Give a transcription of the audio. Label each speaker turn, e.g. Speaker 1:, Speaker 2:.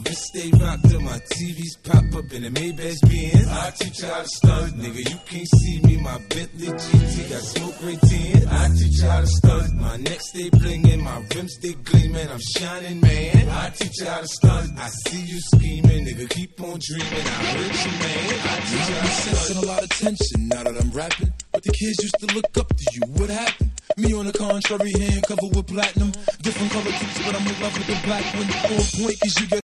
Speaker 1: wrist stay rock till my TVs pop up in the Maybach Benz. I teach you how to stunt, nigga. You can't see me, my Bentley GT got smoke right in. I teach you how to stunt. My neck stay blingin', my rims stay gleamin'. I'm shining, man. I teach you how to stunt. I see you scheming, nigga. Keep on dreaming. I heard you, man. I teach you how to stunt.
Speaker 2: And a lot of tension now that I'm rapping. But the kids used to look up to you. What happened? Me on the contrary, hand covered with platinum. Different color keeps, but I'm in love with the black one. On point, cause you get